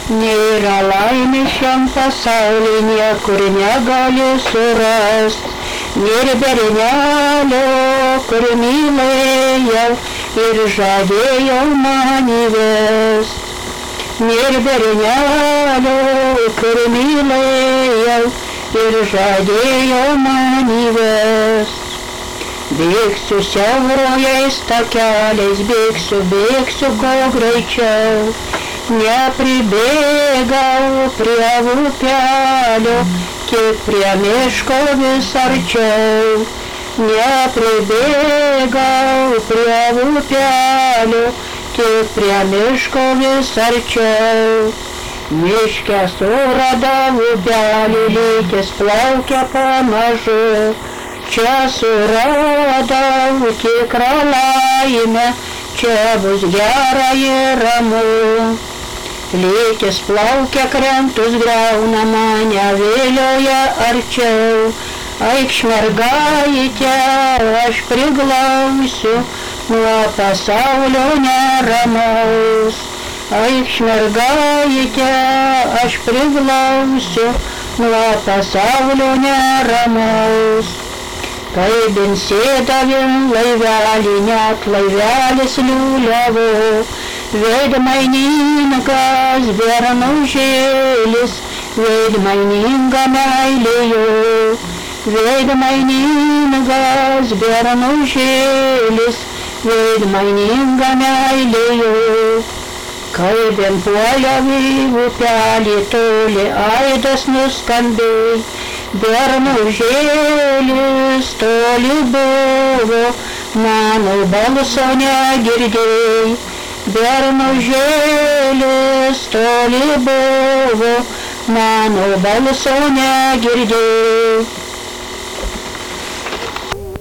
Nėra laimės šiam pasauly, niekur negali surast. Nėra bernelio, kur mylėjau ir žadėjau man įvest. Nėra bernelio, kur mylėjau ir žadėjau man įvest. Bėgsiu siaurojais takeliais, bėgsiu kuo greičiau. Nepribėgau prie upelio, kiek prie miško vis arčiau. Nepribėgau prie upelio, kiek prie miško vis arčiau. Miške suradau upelį, lygis plaukia pamažu. Čia suradau tikrą laimę, čia bus gera ir ramu. Lygis plaukia krantus griauna, mane vilioja arčiau. Eikš mergaitė, aš priglausiu nuo pasaulio neramaus. Eikš mergaitė, aš priglausiu nuo pasaulio neramaus. Kai sėdavim laivelį, net laivelis liūliavo. Veidmainingas bernužėlis, veidmaininga meilė jo. Veidmainingas bernužėlis, veidmaininga meilė jo. Kai puoliau į upelį, toli aidas nuskambėjo. Bernužėlis toli buvo, mano balso negirdėjai. Bernužėlis toli buvo, mano balso negirdėjai.